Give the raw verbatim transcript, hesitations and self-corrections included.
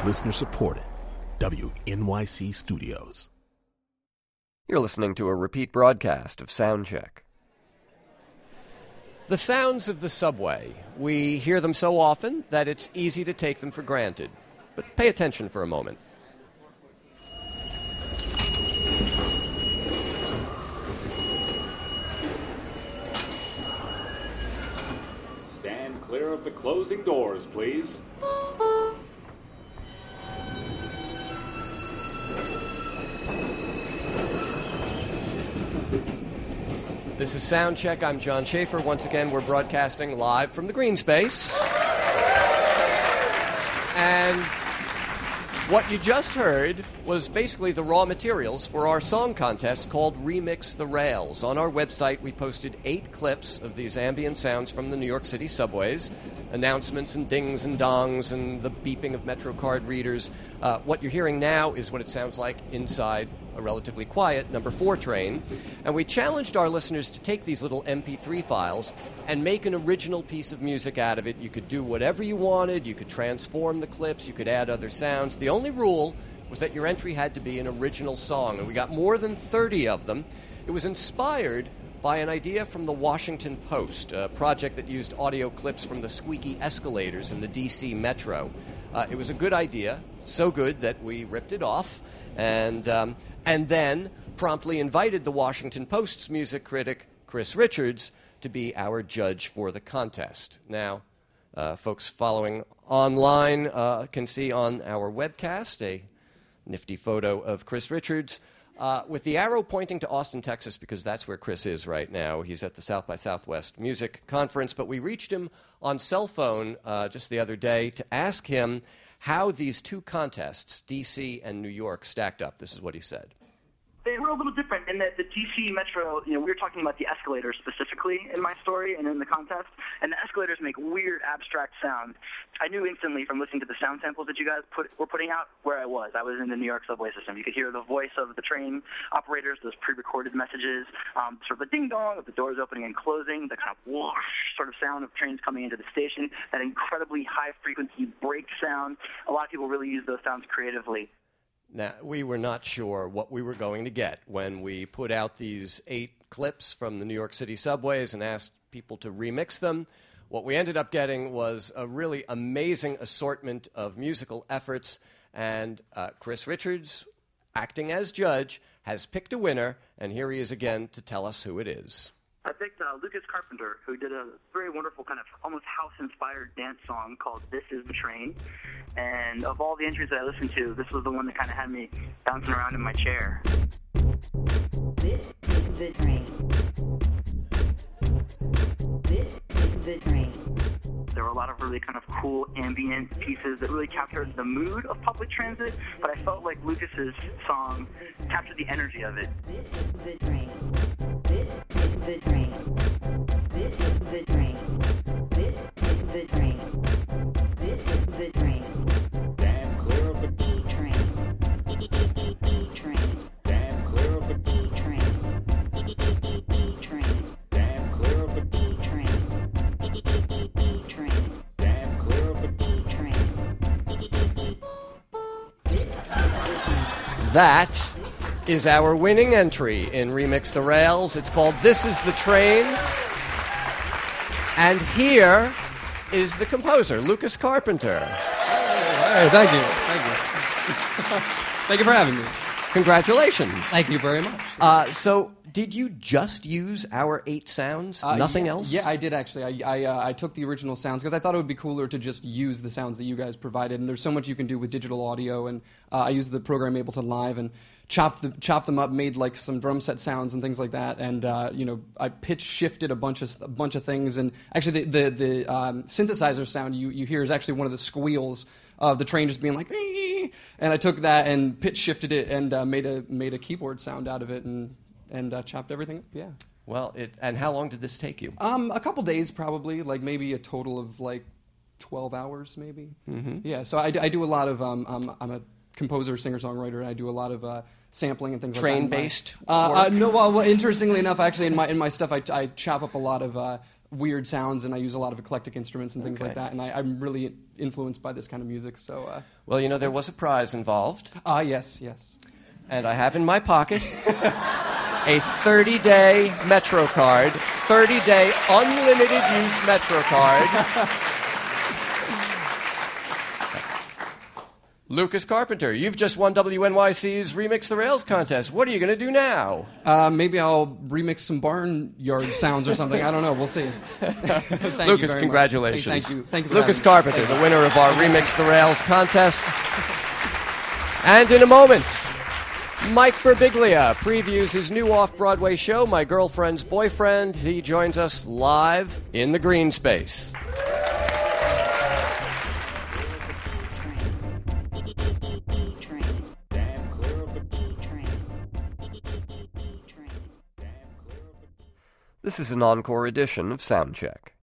Listener supported. W N Y C Studios. You're listening to a repeat broadcast of Soundcheck. The sounds of the subway. We hear them so often that it's easy to take them for granted. But pay attention for a moment. Stand clear of the closing doors, please. This is Soundcheck. I'm John Schaefer. Once again, we're broadcasting live from the green space. And what you just heard was basically the raw materials for our song contest called Remix the Rails. On our website, we posted eight clips of these ambient sounds from the New York City subways, announcements and dings and dongs and the beeping of Metro card readers. Uh, what you're hearing now is what it sounds like inside a relatively quiet number four train. And we challenged our listeners to take these little M P three files and make an original piece of music out of it. You could do whatever you wanted. You could transform the clips. You could add other sounds. The only rule was that your entry had to be an original song. And we got more than thirty of them. It was inspired by an idea from the Washington Post, a project that used audio clips from the squeaky escalators in the D C Metro. Uh, it was a good idea, so good that we ripped it off, and um, and then promptly invited the Washington Post's music critic, Chris Richards, to be our judge for the contest. Now, uh, folks following online uh, can see on our webcast a nifty photo of Chris Richards uh, with the arrow pointing to Austin, Texas, because that's where Chris is right now. He's at the South by Southwest Music Conference, but we reached him on cell phone uh, just the other day to ask him how these two contests, D C and New York, stacked up. This is what he said. They were a little different in that the D C Metro, you know, we were talking about the escalators specifically in my story and in the contest, and the escalators make weird, abstract sound. I knew instantly from listening to the sound samples that you guys put, were putting out where I was. I was in the New York subway system. You could hear the voice of the train operators, those pre-recorded messages, um, sort of the ding-dong of the doors opening and closing, the kind of whoosh sort of sound of trains coming into the station, that incredibly high-frequency brake sound. A lot of people really use those sounds creatively. Now, we were not sure what we were going to get when we put out these eight clips from the New York City subways and asked people to remix them. What we ended up getting was a really amazing assortment of musical efforts, and uh, Chris Richards, acting as judge, has picked a winner, and here he is again to tell us who it is. I picked uh, Lucas Carpenter, who did a very wonderful kind of almost house-inspired dance song called This Is the Train. And of all the entries that I listened to, this was the one that kind of had me bouncing around in my chair. This is the train. This is the train. There were a lot of really kind of cool ambient pieces that really captured the mood of public transit, but I felt like Lucas's song captured the energy of it. This is the train. This is the train. This is the train. This is the train. This is the train. Stand clear of the E train. E E E train. stand clear of the E train. E E E train. stand clear of the E train. E E E train. stand clear of the E train. This is the train. That is our winning entry in Remix the Rails. It's called This Is the Train. And here is the composer, Lucas Carpenter. Hey, thank you. Thank you. Thank you for having me. Congratulations. Thank you very much. Uh, so, did you just use our eight sounds? Uh, Nothing yeah, else? Yeah, I did actually. I I, uh, I took the original sounds because I thought it would be cooler to just use the sounds that you guys provided. And there's so much you can do with digital audio. And uh, I used the program Ableton Live and chopped the, chopped them up, made like some drum set sounds and things like that. And uh, you know, I pitch shifted a bunch of a bunch of things. And actually, the the, the um, synthesizer sound you you hear is actually one of the squeals of the train just being like, ee! And I took that and pitch shifted it and uh, made a made a keyboard sound out of it and and uh, chopped everything up. Yeah. Well, it, and how long did this take you? Um, a couple days probably, like maybe a total of like twelve hours, maybe. Mm-hmm. Yeah. So I, I do a lot of. Um, um, I'm a composer, singer, songwriter, and I do a lot of uh, sampling and things like that. Train based. Uh, uh, no. Well, well, interestingly enough, actually, in my in my stuff, I, I chop up a lot of. Uh, weird sounds, and I use a lot of eclectic instruments and things Okay. like that. And I, I'm really influenced by this kind of music. So, uh, Well, you know, there was a prize involved, ah, yes, yes. and I have in my pocket a thirty-day Metro card, thirty-day unlimited use Metro card. Lucas Carpenter, you've just won W N Y C's Remix the Rails contest. What are you going to do now? Uh, maybe I'll remix some barnyard sounds or something. I don't know. We'll see. Thank you Lucas, very congratulations. much. Hey, thank you. Thank you for Lucas having me. Carpenter, Thank the you. winner of our Remix the Rails contest. And in a moment, Mike Birbiglia previews his new off-Broadway show, My Girlfriend's Boyfriend. He joins us live in the green space. Train. Stand clear of the Train. Train. This is an encore edition of Soundcheck.